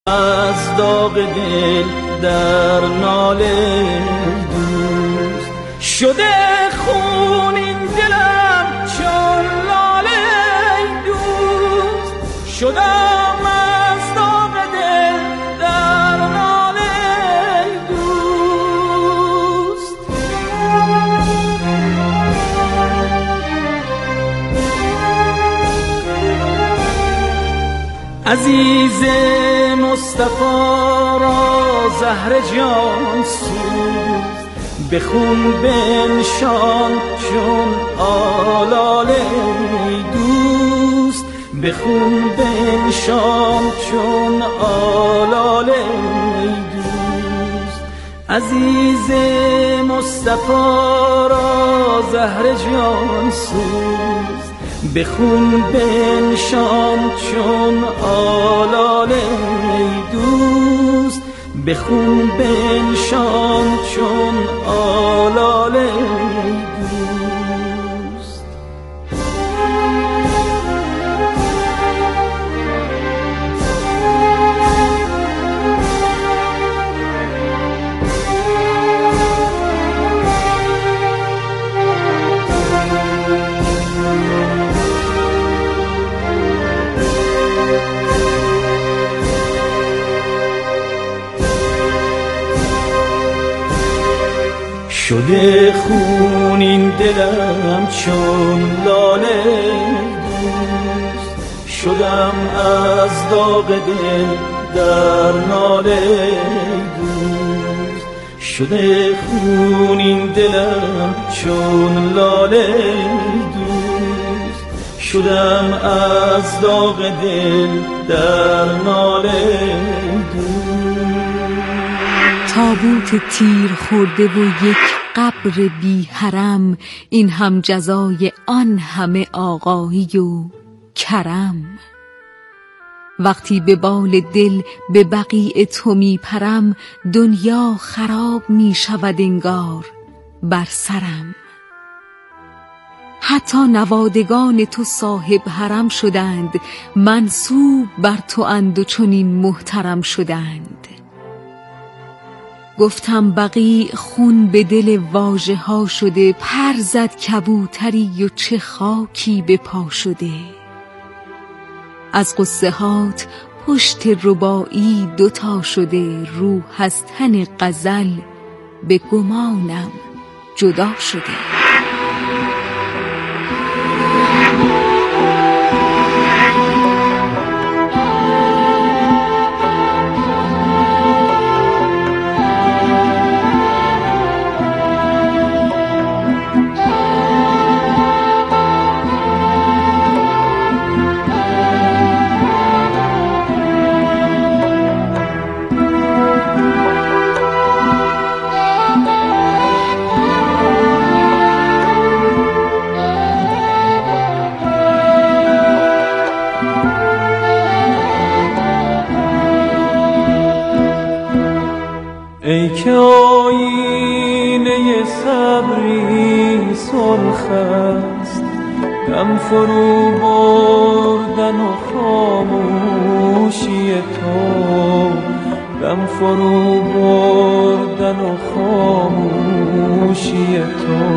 از داغ دل در ناله دوست شده خونین دلم چون لاله دوست شدم از داغ دل در ناله دوست عزیز مصطفی را زهر جان سوز به خون بنشان چون آلاله دوست به خون بنشان چون آلاله دوست عزیز مصطفی را زهر جان سوز به خون بنشان چون آلاله دوست به خون بنشان چون آلاله دوست شده خونین دلم چون لاله دوست شدم از داغ دل در ناله دوست شده خونین دلم چون لاله دوست شدم از داغ دل در ناله دوست تابوت تیر خورده و یک قبر بی حرم این هم جزای آن همه آقایی و کرم وقتی به بال دل به بقیع تو می پرم دنیا خراب می شود انگار بر سرم حتی نوادگان تو صاحب حرم شدند منسوب بر تو اند و چنین محترم شدند گفتم بقیع خون به دل واژه ها شده پر زد کبوتری و چه خاکی به پا شده از قصه هات پشت رباعی دوتا شده روح از تن غزل به گمانم جدا شده ای که آینه صبری سرخ است دم فرو بردن و خاموشی تو دم فرو بردن و خاموشی تو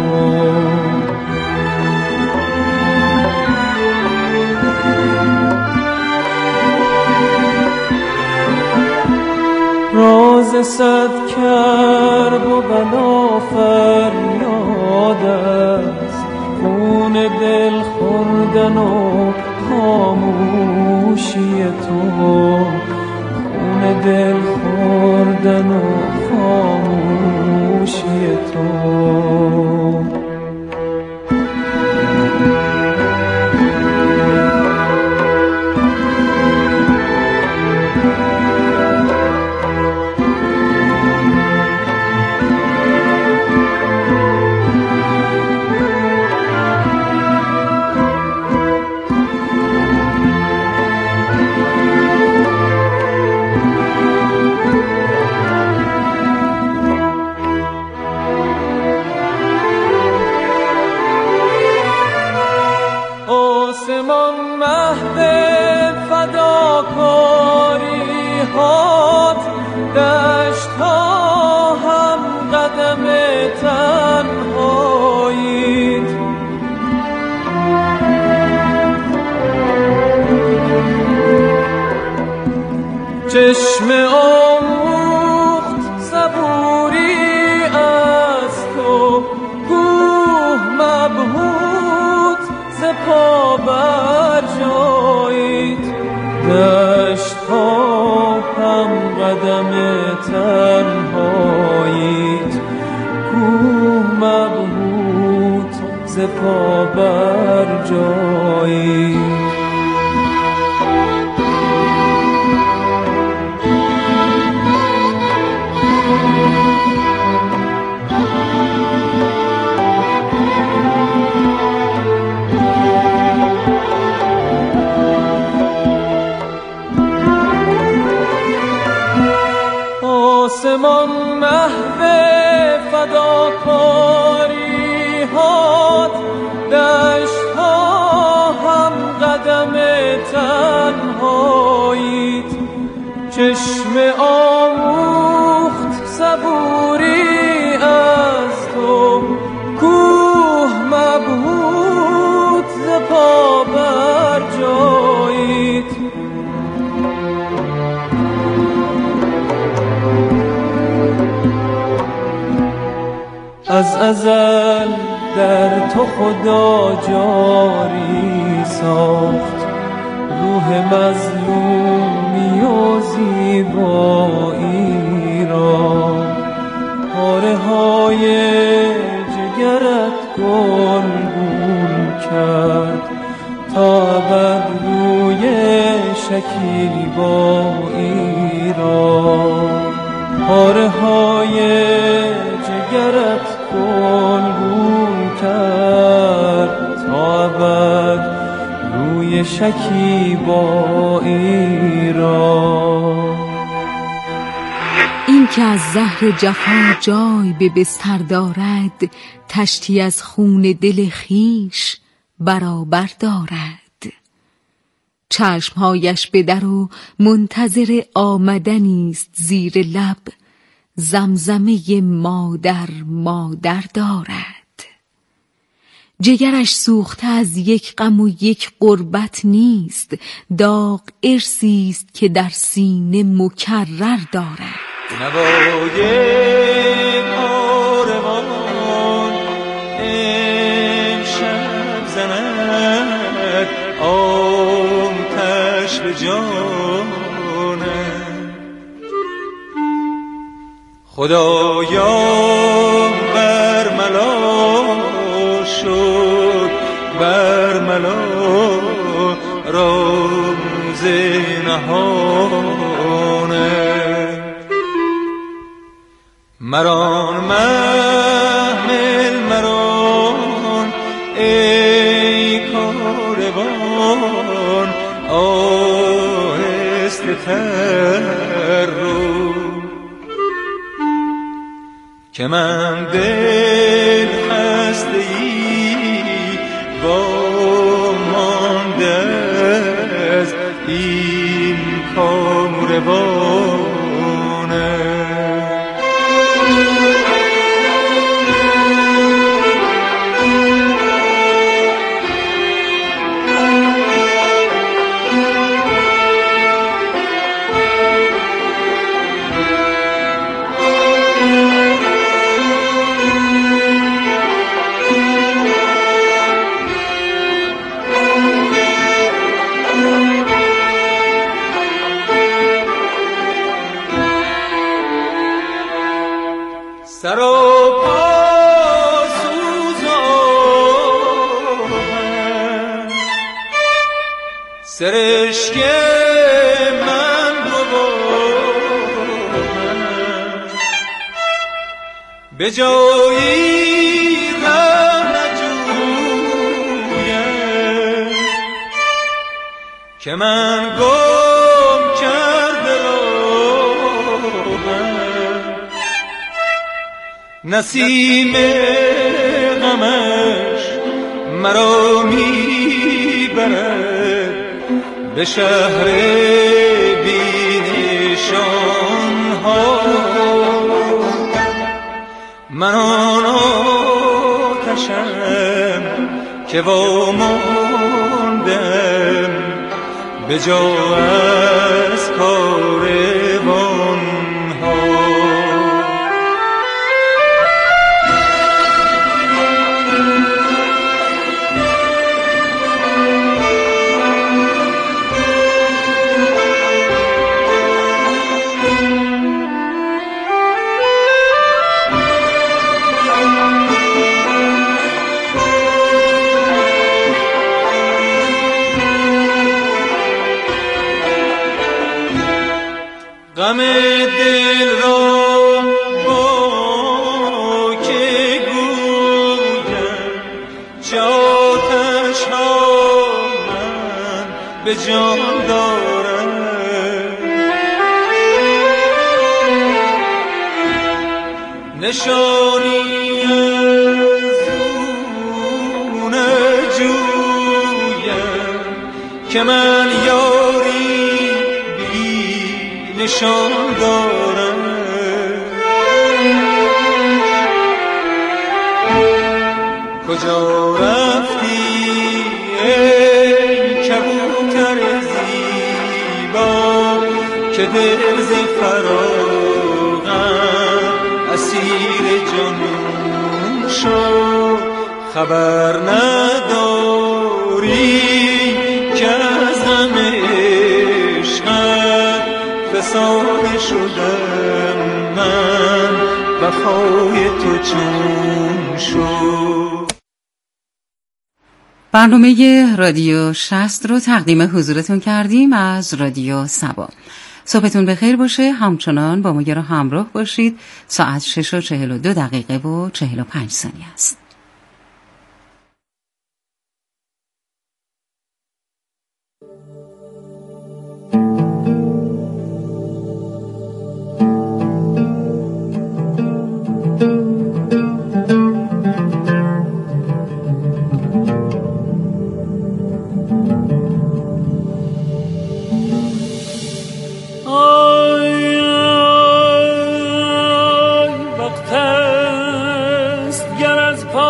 راز صد کرب و بلا فریاد است خون دل خوردن و خاموشی تو خون دل خوردن و خاموشی تو دشت ها هم قدم تنهایید. چشم آموخت صبوری از تو، کوه مبهوت ز پا بر جایید. دشت ها هم قدم تنهایید، کوه مبهوت ز پا بر جایید. آسمان محو فداکاری هات، دشت ها هم قدم تنهایید. چشم آموخت صبوری از تو، کوه مبهوت ز پا بر جایید. از ازل در تو خدا جاری ساخت، روح مظلومی و زیبایی را. پاره های جگرت گلگون کرد تا بر روی شکیبایی را. پاره های جگرت گلگون کرد تا ابد روی شکیبایی را. این که از زهر جفا جای به بستر دارد، تشتی از خون دل خویش برابر دارد. چشمهایش به در و منتظر آمدنیست زیر لب، زمزمه مادر مادر دارد. جگرش سوخته از یک غم و یک غربت نیست، داغ ارثیست که در سینه مکرر دارد. نوای کاروان امشب زند آتش به جانم. خدایا برملا شد، برملا راز نهانه. مران محمل مران ای کاروان، آهسته تر رو که من دل خسته‌ای با مانده از این کاروانه. سراپا سوزان سرشک من ببارم، به جایی راه نجویم که من گم کرده راهم. نسیم غمش مرا میبرد به شهر بی نشان ها. من آن آتشم که واماندم به جا از کاروان ها. غم دل را با که گویم، چه آتش ها من به جان دارم. نشانی از او نجویم که من یاری نشان دارم. کجا رفتی ای کبوتر زیبا که دل ز فراقم اسیر جنون شد؟ خبر نداری که از غم عشقت فسانه شدم من، وفای تو چون شد. برنامه رادیو 60 رو تقدیم حضورتون کردیم از رادیو سبا. صبحتون بخیر باشه. همچنان با ما رو همراه باشید. ساعت 6:42 و 45 ثانیه است. وقت است گر از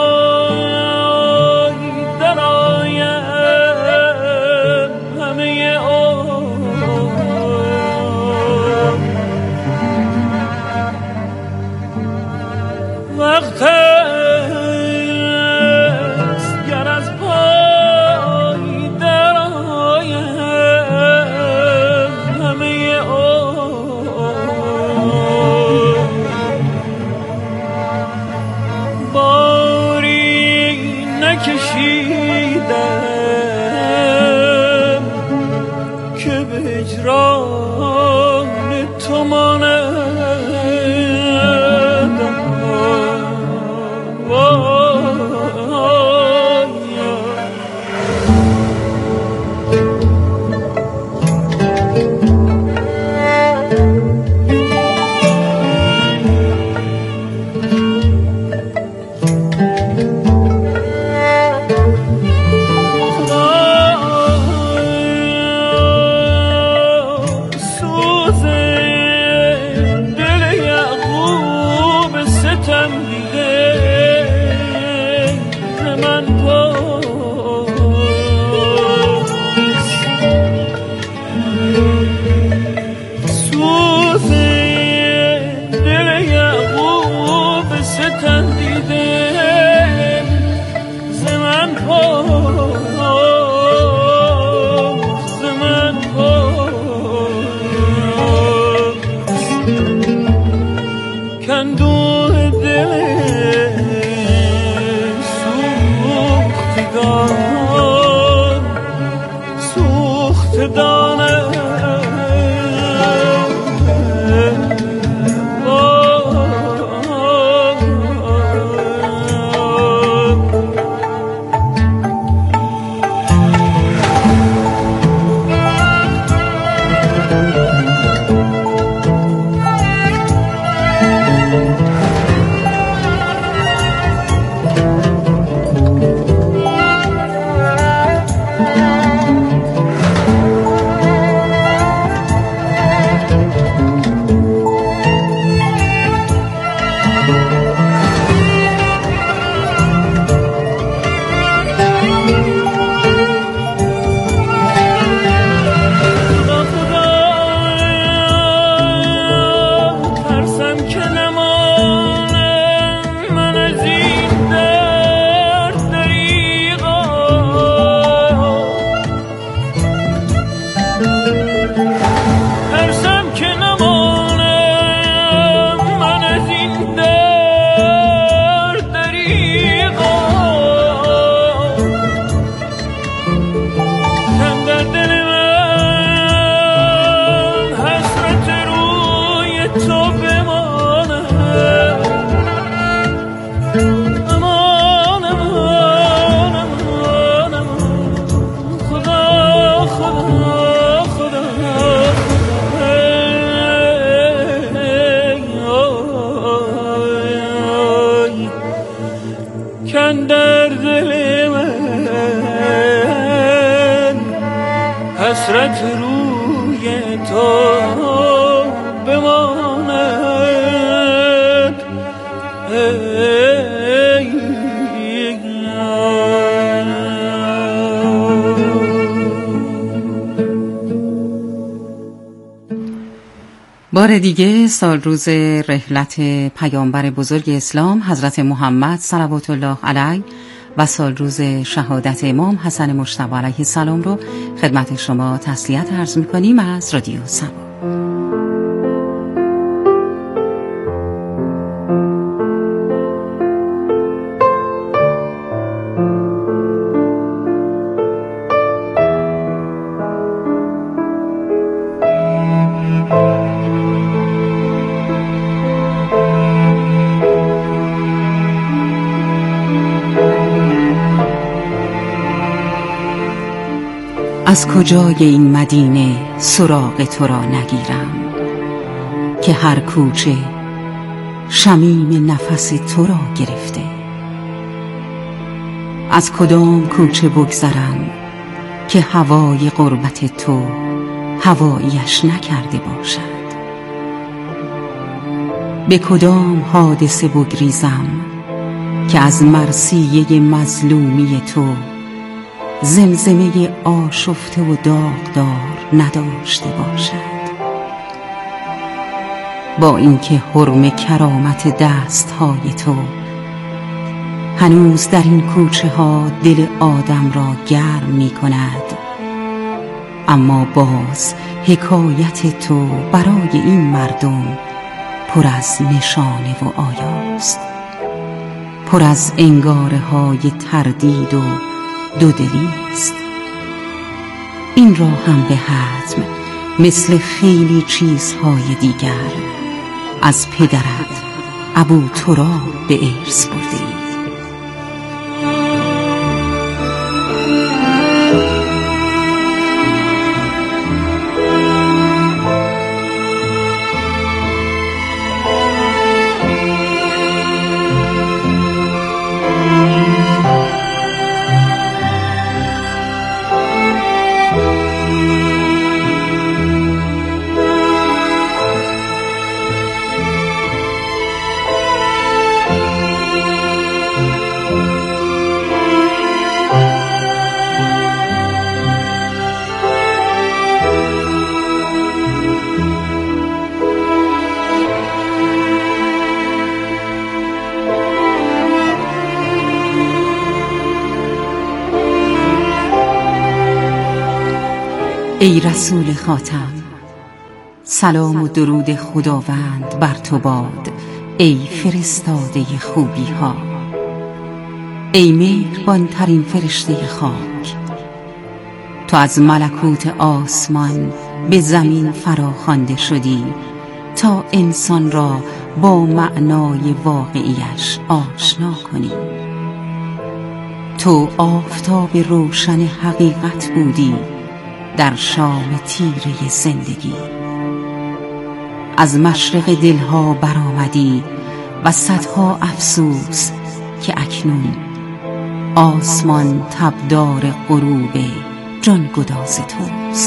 حسرت روی تو بماند. بار دیگه سال روز رحلت پیامبر بزرگ اسلام حضرت محمد صلوات الله علیه و سال روز شهادت امام حسن مجتبی علیه السلام رو خدمت شما تسلیت عرض می‌کنیم از رادیو سبا. از کجای این مدینه سراغ تو را نگیرم که هر کوچه شمیم نفس تو را گرفته؟ از کدام کوچه بگذرم که هوای غربت تو هوایش نکرده باشد؟ به کدام حادثه بگریزم که از مرثیه مظلومی تو زمزمه آشفته و داغدار نداشته باشد؟ با اینکه حرم کرامت دستهای تو هنوز در این کوچه ها دل آدم را گرم می کند، اما باز حکایت تو برای این مردم پر از نشانه و آیاست، پر از انگاره های تردید و دودلی است. این را هم به حتم مثل خیلی چیزهای دیگر از پدرت ابو تراب به ارث برده‌ای. ای رسول خاتم، سلام و درود خداوند بر تو باد. ای فرستاده خوبی ها، ای مهربان ترین فرشته خاک، تو از ملکوت آسمان به زمین فراخوانده شدی تا انسان را با معنای واقعیش آشنا کنی. تو آفتاب روشن حقیقت بودی در شام تیره زندگی. از مشرق دلها برآمدی و صدها افسوس که اکنون آسمان تبدار غروب جانگداز توست.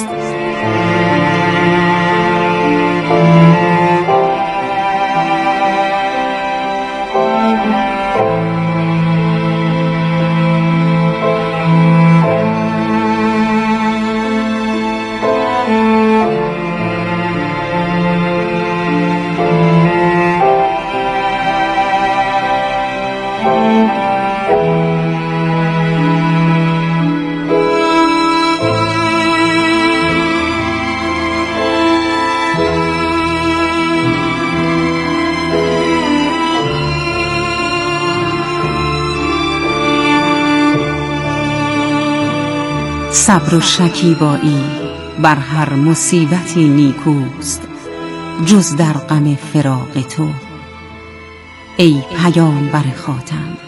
صبر و شکیبایی بر هر مصیبتی نیکوست جز در غم فراق تو. ای پیامبر خاتم،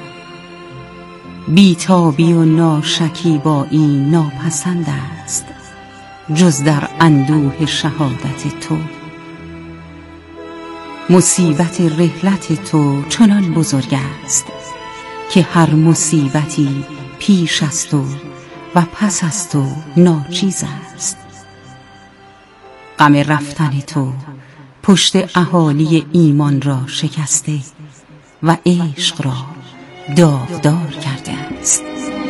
بیتابی و ناشکیبایی ناپسند است جز در اندوه شهادت تو. مصیبت رحلت تو چنان بزرگ است که هر مصیبتی پیش از تو و پس از تو ناچیز است. غم رفتن تو پشت اهالی ایمان را شکسته و عشق را داغدار کرده است.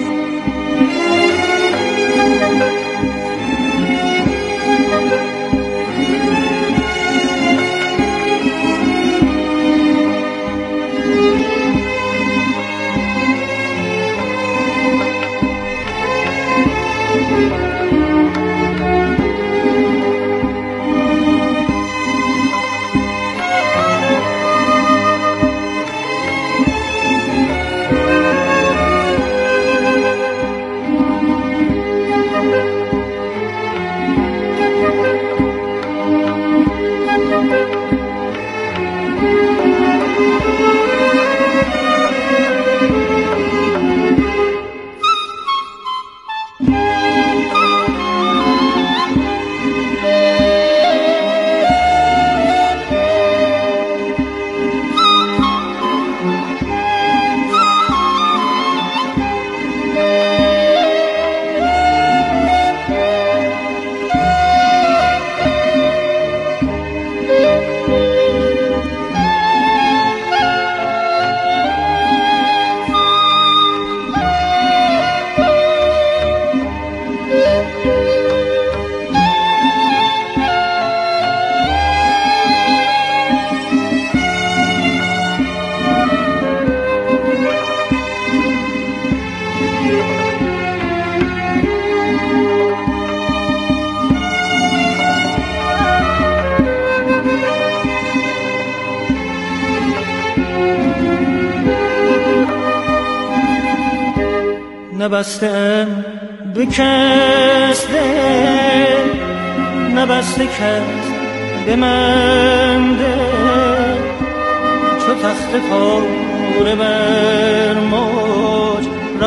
نبستم به کس دل، نبسته کس به من دل، چو تخت پاره بر موج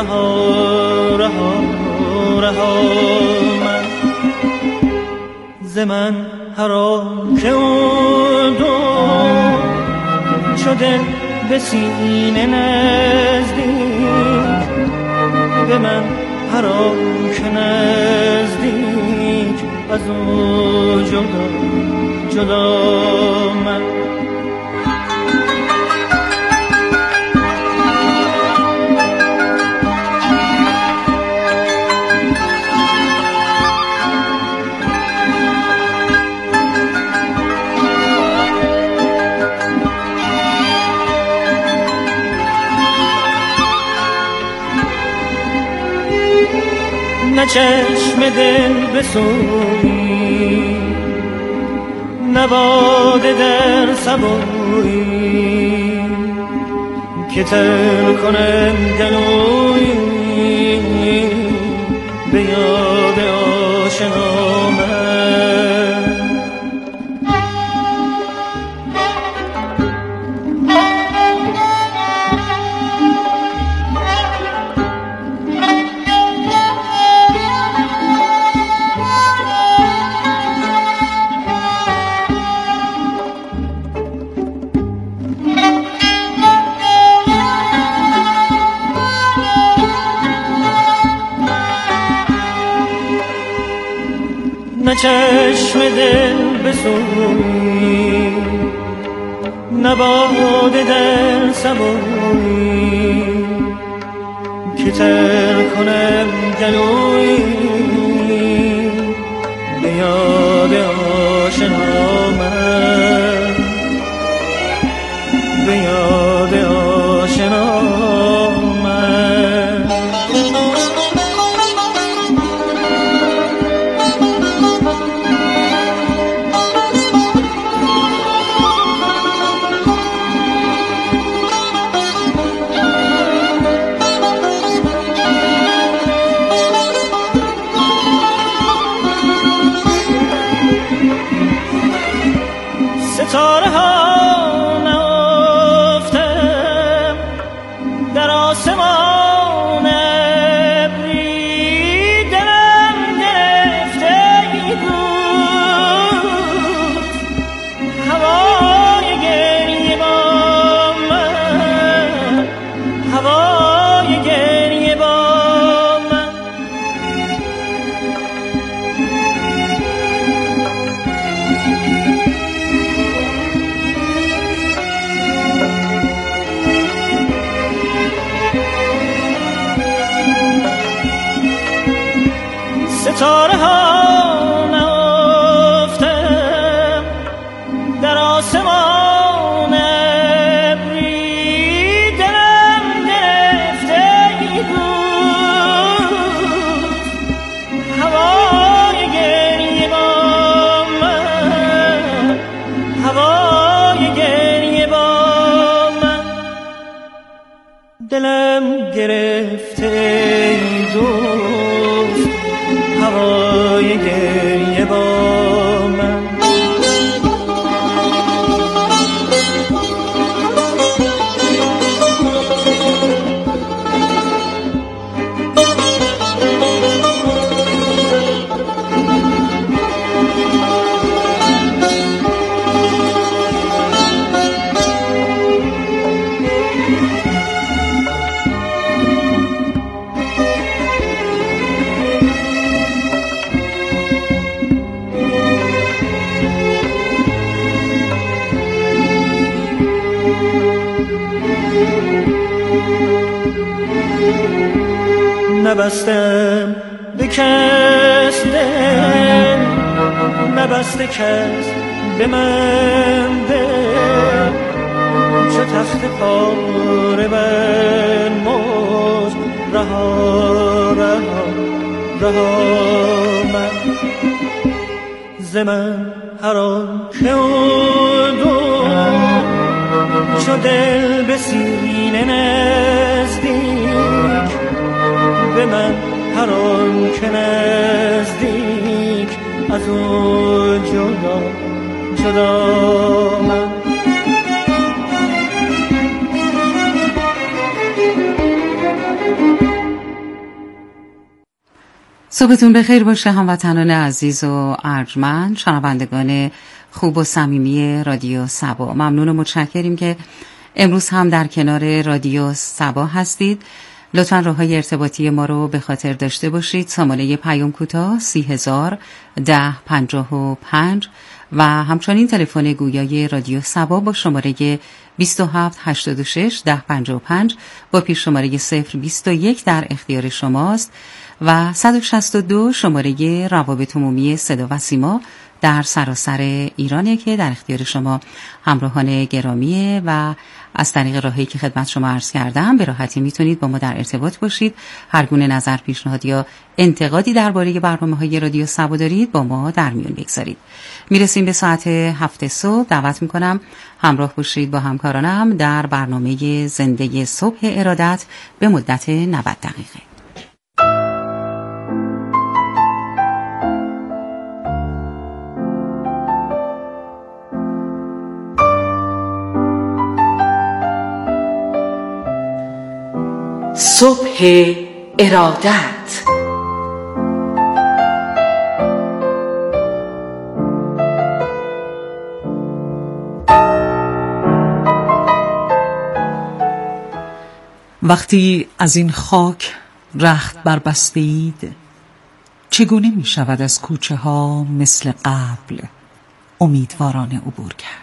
رها رها رها من ز من حرام که اون دو چو دل به سینه نزدیک، به من حرام که نزدیک از او جدا جدا من نه چشم دل بسویی، نه باده در سبویی که تر کنم گلویی به یاد آشنا من. نه چشم دل بسویی، نه باده در سبویی که تر کنم گلویی به یاد آشنا من، به یاد آشنا من. ستاره ها نهفتم در آسمان ابری، دلم گرفته بود هوای گریه با من، هوای گریه با من. آسمان ابری دلم گرفته بود هوای گریه با من هوای گریه با من دلم گرفته دوست هوای گریه با من نبستم به کس دل نبسته کس به من دل چو تخت پاره بر مزد رها رها رها من ز من هر آن که دو چو دل به سینه نزدیک به من هر آن که نزدیک از او جدا جدا من صبحتون بخیر باشه هموطنان عزیز و ارجمند، شنوندگان خوب و صمیمی رادیو صبا. ممنون و متشکریم که امروز هم در کنار رادیو صبا هستید. لطفاً راه‌های ارتباطی ما رو به خاطر داشته باشید. شماره پیام کوتاه 301055 و همچنین تلفن گویای رادیو صبا با شماره 2786 1055 با پیش شماره 021 در اختیار شماست و 162 شماره روابط عمومی صدا و سیما در سراسر ایرانه که در اختیار شما همراهان گرامیه و از طریق راهی که خدمت شما عرض کردم به راحتی میتونید با ما در ارتباط باشید. هر گونه نظر، پیشنهاد یا انتقادی درباره برنامه‌های رادیو صبا دارید با ما در میون بگذارید. میرسیم به ساعت 7 صبح. دعوت میکنم همراه باشید با همکارانم در برنامه زنده صبح ارادت به مدت 90 دقیقه. صبح ارادت. وقتی از این خاک رخت بربسته اید، چگونه می شود از کوچه ها مثل قبل امیدوارانه عبور کرد؟